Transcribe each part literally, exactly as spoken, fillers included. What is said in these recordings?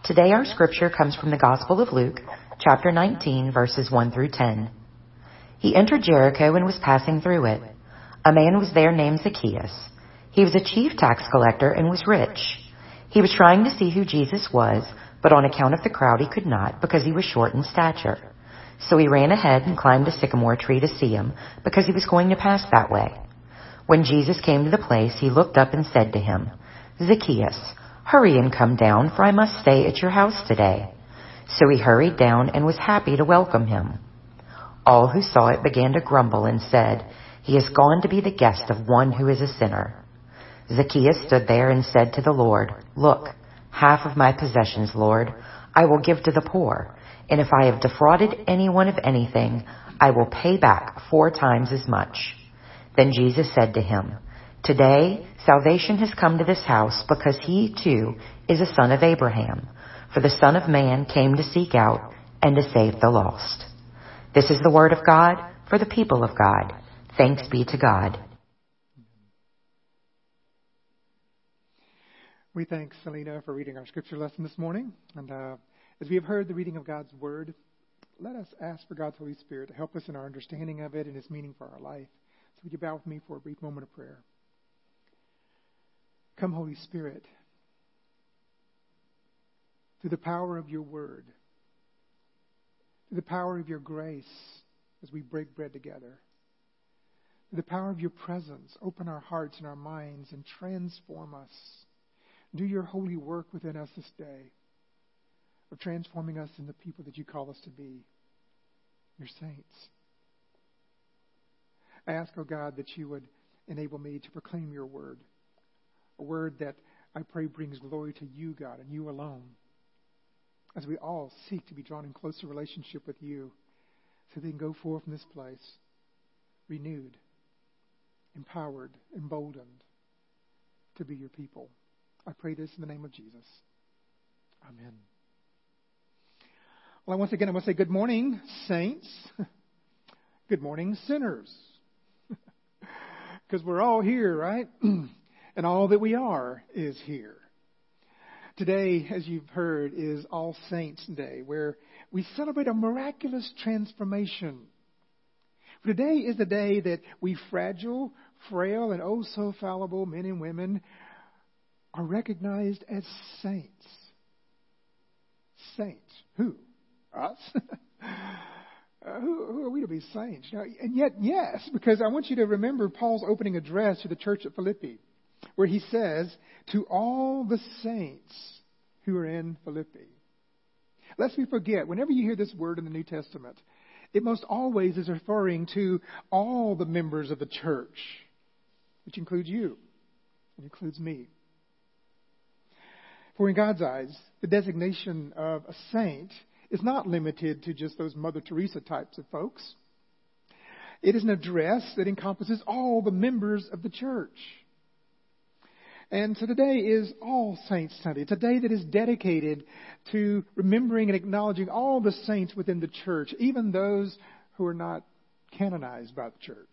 Today our scripture comes from the Gospel of Luke, chapter nineteen, verses one through ten. He entered Jericho and was passing through it. A man was there named Zacchaeus. He was a chief tax collector and was rich. He was trying to see who Jesus was, but on account of the crowd he could not, because he was short in stature. So he ran ahead and climbed a sycamore tree to see him, because he was going to pass that way. When Jesus came to the place, he looked up and said to him, "Zacchaeus, hurry and come down, for I must stay at your house today." So he hurried down and was happy to welcome him. All who saw it began to grumble and said, "He has gone to be the guest of one who is a sinner." Zacchaeus stood there and said to the Lord, "Look, half of my possessions, Lord, I will give to the poor, and if I have defrauded anyone of anything, I will pay back four times as much." Then Jesus said to him, "Today salvation has come to this house, because he too is a son of Abraham. For the Son of Man came to seek out and to save the lost." This is the word of God for the people of God. Thanks be to God. We thank Selena for reading our scripture lesson this morning. And uh, as we have heard the reading of God's word, let us ask for God's Holy Spirit to help us in our understanding of it and its meaning for our life. So would you bow with me for a brief moment of prayer? Come, Holy Spirit, through the power of your word, through the power of your grace as we break bread together, through the power of your presence, open our hearts and our minds and transform us. Do your holy work within us this day of transforming us into the people that you call us to be, your saints. I ask, oh God, that you would enable me to proclaim your word, a word that I pray brings glory to you, God, and you alone, as we all seek to be drawn in closer relationship with you so they can go forth from this place renewed, empowered, emboldened to be your people. I pray this in the name of Jesus. Amen. Well, once again, I want to say good morning, saints. Good morning, sinners. Because we're all here, right? And all that we are is here. Today, as you've heard, is All Saints' Day, where we celebrate a miraculous transformation. Today is the day that we fragile, frail, and oh so fallible men and women are recognized as saints. Saints. Who? Us? uh, who, who are we to be saints? Now, and yet, yes, because I want you to remember Paul's opening address to the church at Philippi, where he says, "To all the saints who are in Philippi." Lest we forget, whenever you hear this word in the New Testament, it most always is referring to all the members of the church, which includes you. It includes me. For in God's eyes, the designation of a saint is not limited to just those Mother Teresa types of folks. It is an address that encompasses all the members of the church. And so today is All Saints Sunday. It's a day that is dedicated to remembering and acknowledging all the saints within the church, even those who are not canonized by the church.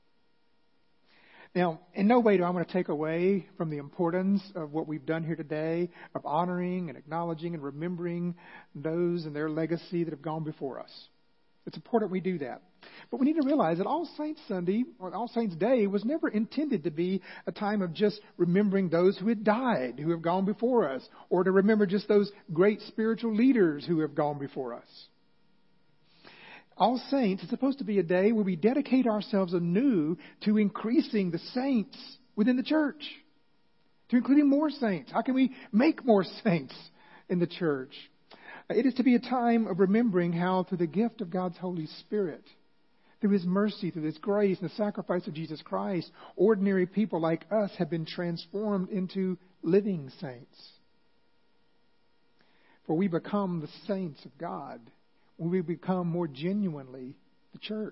Now, in no way do I want to take away from the importance of what we've done here today, of honoring and acknowledging and remembering those and their legacy that have gone before us. It's important we do that. But we need to realize that All Saints Sunday, or All Saints Day, was never intended to be a time of just remembering those who had died, who have gone before us, or to remember just those great spiritual leaders who have gone before us. All Saints is supposed to be a day where we dedicate ourselves anew to increasing the saints within the church, to including more saints. How can we make more saints in the church? It is to be a time of remembering how through the gift of God's Holy Spirit, through His mercy, through His grace and the sacrifice of Jesus Christ, ordinary people like us have been transformed into living saints. For we become the saints of God when we become more genuinely the church.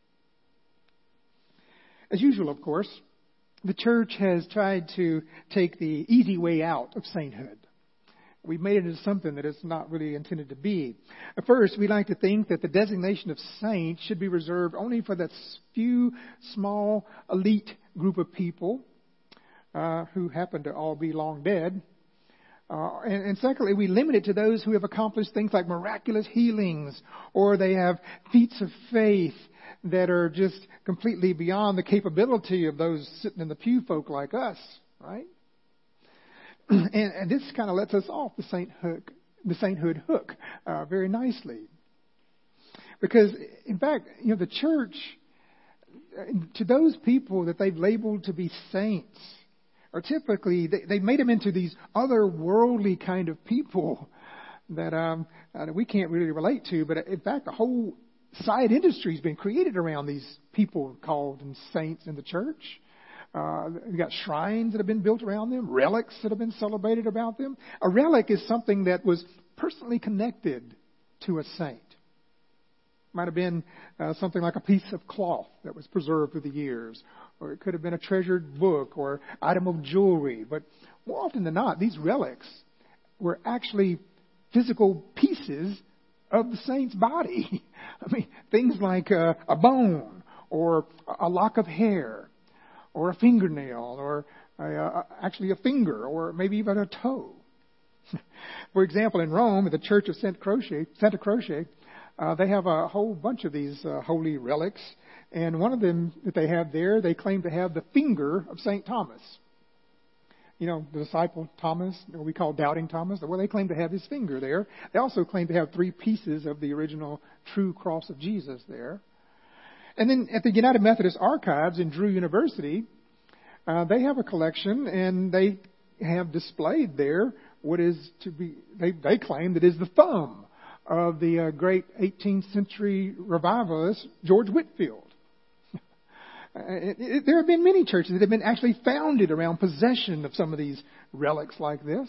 As usual, of course, the church has tried to take the easy way out of sainthood. We've made it into something that it's not really intended to be. At first, we like to think that the designation of saint should be reserved only for that few small elite group of people uh, who happen to all be long dead. Uh, and, and secondly, we limit it to those who have accomplished things like miraculous healings, or they have feats of faith that are just completely beyond the capability of those sitting in the pew folk like us, right? and, and this kind of lets us off the sainthood, the sainthood hook uh, very nicely. Because, in fact, you know, the church, to those people that they've labeled to be saints, or typically they, they made them into these otherworldly kind of people that um, uh, we can't really relate to. But in fact, the whole side industry has been created around these people called saints in the church. Uh, we've got shrines that have been built around them, relics that have been celebrated about them. A relic is something that was personally connected to a saint. Might have been uh, something like a piece of cloth that was preserved through the years, or it could have been a treasured book or item of jewelry. But more often than not, these relics were actually physical pieces of the saint's body. I mean, things like uh, a bone or a lock of hair or a fingernail or a, uh, actually a finger or maybe even a toe. For example, in Rome, at the Church of Santa Croce, Santa Croce, uh, they have a whole bunch of these uh, holy relics. And one of them that they have there, they claim to have the finger of Saint Thomas. You know, the disciple Thomas, or we call Doubting Thomas. Well, they claim to have his finger there. They also claim to have three pieces of the original true cross of Jesus there. And then at the United Methodist Archives in Drew University, uh, they have a collection, and they have displayed there what is to be, they, they claim that is the thumb of the uh, great eighteenth century revivalist George Whitefield. It, it, there have been many churches that have been actually founded around possession of some of these relics like this.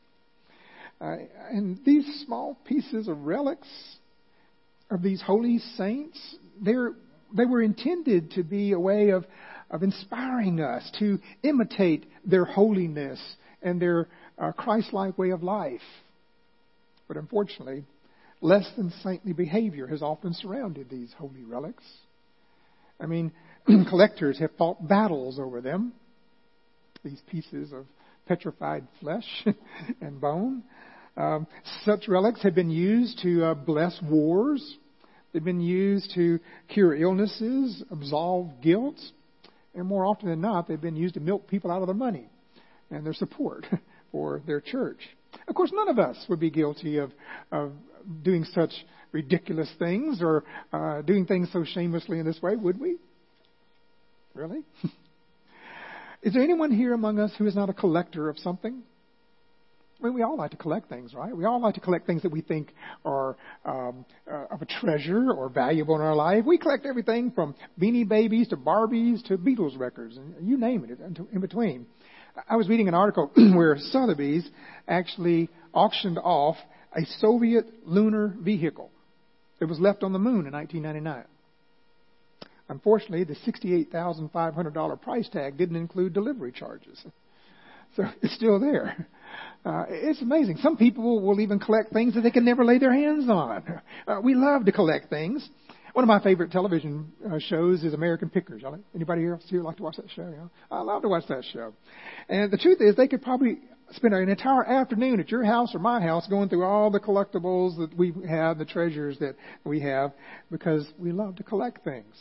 Uh, and these small pieces of relics of these holy saints, they're, they were intended to be a way of, of inspiring us to imitate their holiness and their uh, Christ-like way of life. But unfortunately, less than saintly behavior has often surrounded these holy relics. I mean, collectors have fought battles over them, these pieces of petrified flesh and bone. Um, such relics have been used to uh, bless wars. They've been used to cure illnesses, absolve guilt. And more often than not, they've been used to milk people out of their money and their support for their church. Of course, none of us would be guilty of, of doing such ridiculous things or uh, doing things so shamelessly in this way, would we? Really? Is there anyone here among us who is not a collector of something? I mean, we all like to collect things, right? We all like to collect things that we think are um, uh, of a treasure or valuable in our life. We collect everything from Beanie Babies to Barbies to Beatles records, and you name it, in between. I was reading an article where Sotheby's actually auctioned off a Soviet lunar vehicle that was left on the moon in nineteen ninety-nine. Unfortunately, the sixty-eight thousand five hundred dollars price tag didn't include delivery charges. So it's still there. Uh, it's amazing. Some people will even collect things that they can never lay their hands on. Uh, we love to collect things. One of my favorite television uh, shows is American Pickers. Anybody here, here like to watch that show? You know? I love to watch that show. And the truth is, they could probably spend an entire afternoon at your house or my house going through all the collectibles that we have, the treasures that we have, because we love to collect things.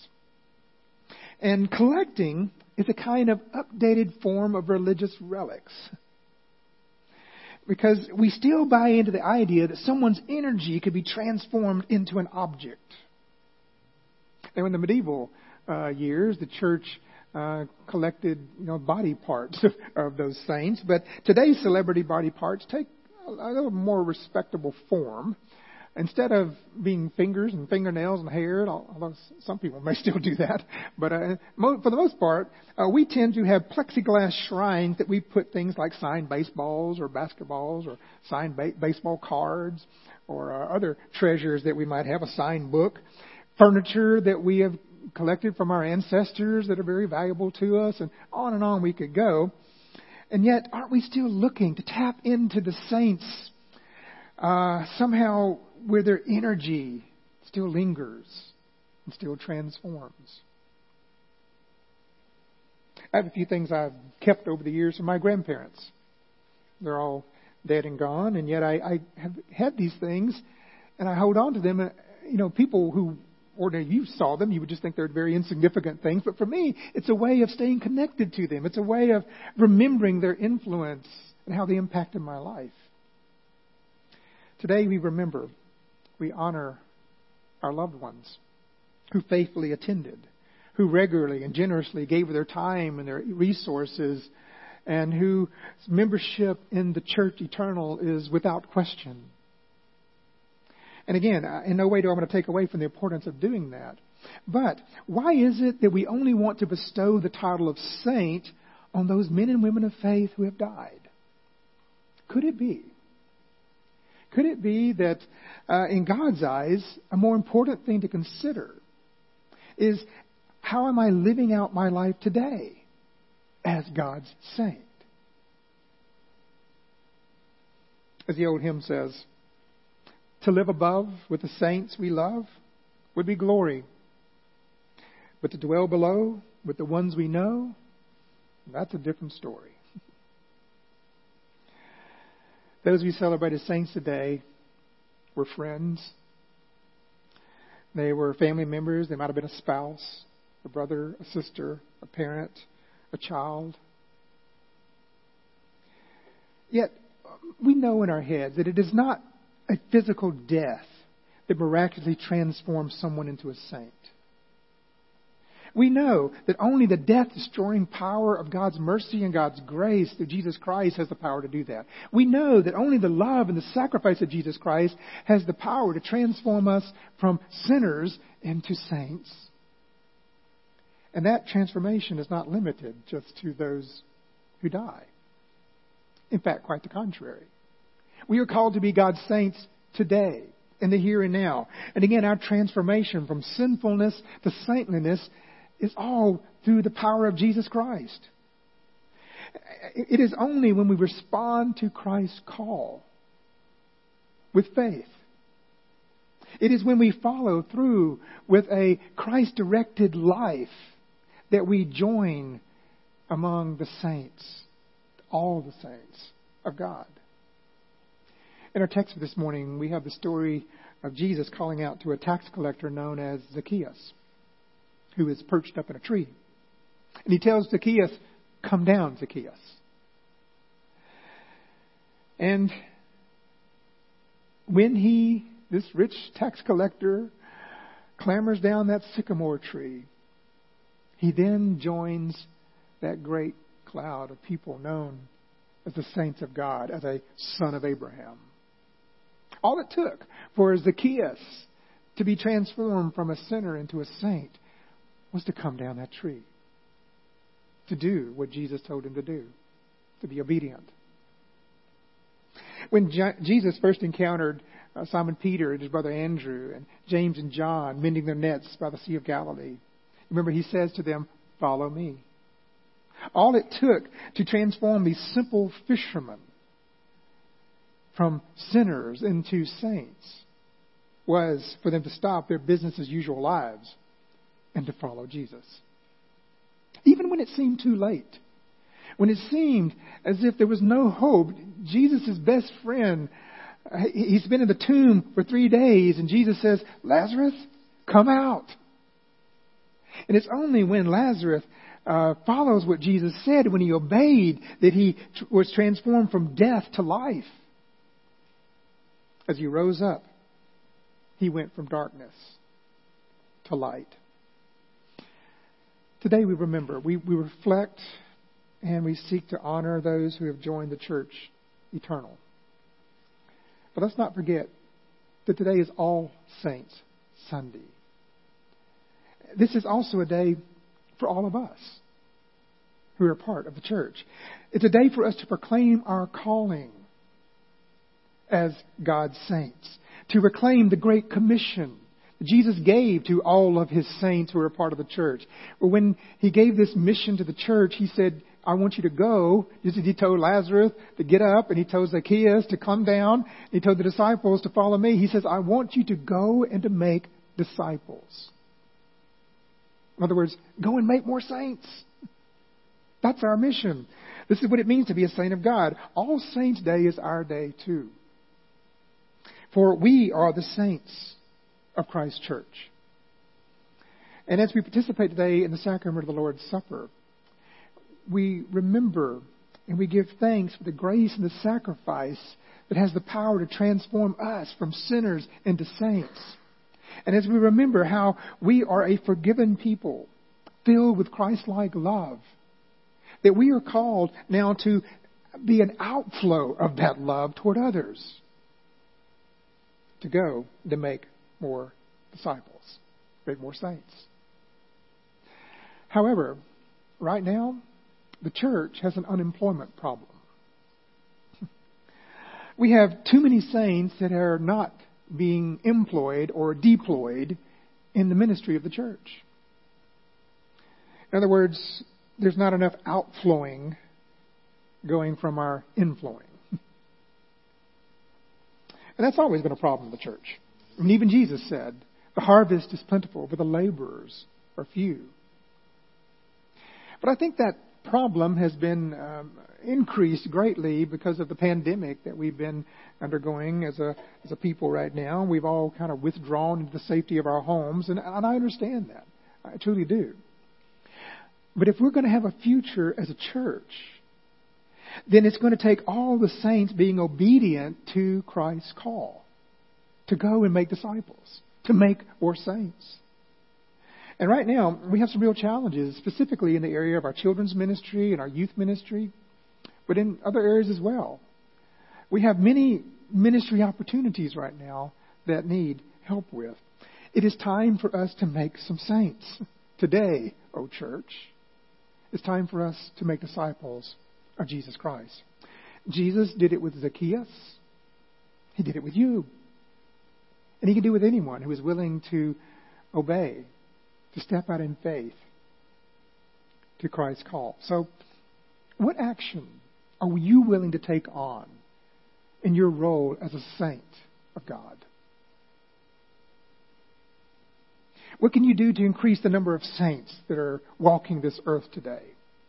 And collecting is a kind of updated form of religious relics. Because we still buy into the idea that someone's energy could be transformed into an object. Now, in the medieval uh, years, the church uh, collected, you know, body parts of, of those saints. But today's celebrity body parts take a, a little more respectable form. Instead of being fingers and fingernails and hair, although some people may still do that, but uh, for the most part, uh, we tend to have plexiglass shrines that we put things like signed baseballs or basketballs or signed ba- baseball cards or uh, other treasures that we might have, a signed book, furniture that we have collected from our ancestors that are very valuable to us, and on and on we could go. And yet, aren't we still looking to tap into the saints uh, somehow where their energy still lingers and still transforms? I have a few things I've kept over the years from my grandparents. They're all dead and gone, and yet I, I have had these things, and I hold on to them. And, you know, people who ordinarily you saw them, you would just think they're very insignificant things. But for me, it's a way of staying connected to them. It's a way of remembering their influence and how they impacted my life. Today we remember, we honor our loved ones who faithfully attended, who regularly and generously gave their time and their resources, and whose membership in the church eternal is without question. And again, in no way do I want to take away from the importance of doing that. But why is it that we only want to bestow the title of saint on those men and women of faith who have died? Could it be? Could it be that uh, in God's eyes, a more important thing to consider is how am I living out my life today as God's saint? As the old hymn says, to live above with the saints we love would be glory. But to dwell below with the ones we know, that's a different story. Those we celebrate as saints today were friends. They were family members. They might have been a spouse, a brother, a sister, a parent, a child. Yet, we know in our heads that it is not a physical death that miraculously transforms someone into a saint. We know that only the death-destroying power of God's mercy and God's grace through Jesus Christ has the power to do that. We know that only the love and the sacrifice of Jesus Christ has the power to transform us from sinners into saints. And that transformation is not limited just to those who die. In fact, quite the contrary. We are called to be God's saints today, in the here and now. And again, our transformation from sinfulness to saintliness is all through the power of Jesus Christ. It is only when we respond to Christ's call with faith. It is when we follow through with a Christ-directed life that we join among the saints, all the saints of God. In our text for this morning, we have the story of Jesus calling out to a tax collector known as Zacchaeus, who is perched up in a tree. And he tells Zacchaeus, "Come down, Zacchaeus." And when he, this rich tax collector, clambers down that sycamore tree, he then joins that great cloud of people known as the saints of God, as a son of Abraham. All it took for Zacchaeus to be transformed from a sinner into a saint was to come down that tree, to do what Jesus told him to do, to be obedient. When Je- Jesus first encountered uh, Simon Peter and his brother Andrew and James and John mending their nets by the Sea of Galilee, remember he says to them, "Follow me." All it took to transform these simple fishermen from sinners into saints was for them to stop their business as usual lives and to follow Jesus. Even when it seemed too late, when it seemed as if there was no hope, Jesus' best friend, he's been in the tomb for three days, and Jesus says, "Lazarus, come out." And it's only when Lazarus uh, follows what Jesus said, when he obeyed, that he tr- was transformed from death to life. As he rose up, he went from darkness to light. Today we remember, we, we reflect, and we seek to honor those who have joined the church eternal. But let's not forget that today is All Saints Sunday. This is also a day for all of us who are part of the church. It's a day for us to proclaim our calling as God's saints, to proclaim the Great Commission Jesus gave to all of his saints who are a part of the church. But when he gave this mission to the church, he said, "I want you to go." Just as he told Lazarus to get up, and he told Zacchaeus to come down, he told the disciples to follow me. He says, "I want you to go and to make disciples." In other words, go and make more saints. That's our mission. This is what it means to be a saint of God. All Saints' Day is our day too. For we are the saints of Christ's church. And as we participate today in the sacrament of the Lord's Supper, we remember and we give thanks for the grace and the sacrifice that has the power to transform us from sinners into saints. And as we remember how we are a forgiven people filled with Christ-like love, that we are called now to be an outflow of that love toward others, to go to make more disciples, make more saints. However, right now, the church has an unemployment problem. We have too many saints that are not being employed or deployed in the ministry of the church. In other words, there's not enough outflowing going from our inflowing. And that's always been a problem in the church. I mean, even Jesus said, the harvest is plentiful, but the laborers are few. But I think that problem has been um, increased greatly because of the pandemic that we've been undergoing as a as a people right now. We've all kind of withdrawn into the safety of our homes, and, and I understand that. I truly do. But if we're going to have a future as a church, then it's going to take all the saints being obedient to Christ's call to go and make disciples, to make more saints. And right now, we have some real challenges, specifically in the area of our children's ministry and our youth ministry, but in other areas as well. We have many ministry opportunities right now that need help with. It is time for us to make some saints today, O church. It's time for us to make disciples of Jesus Christ. Jesus did it with Zacchaeus. He did it with you. And he can do it with anyone who is willing to obey, to step out in faith to Christ's call. So, what action are you willing to take on in your role as a saint of God? What can you do to increase the number of saints that are walking this earth today?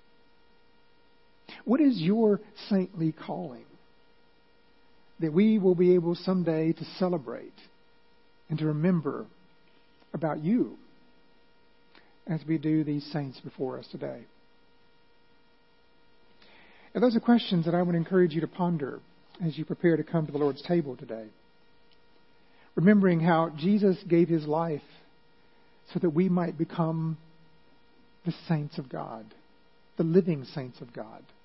What is your saintly calling that we will be able someday to celebrate and to remember about you as we do these saints before us today? And those are questions that I would encourage you to ponder as you prepare to come to the Lord's table today. Remembering how Jesus gave his life so that we might become the saints of God, the living saints of God.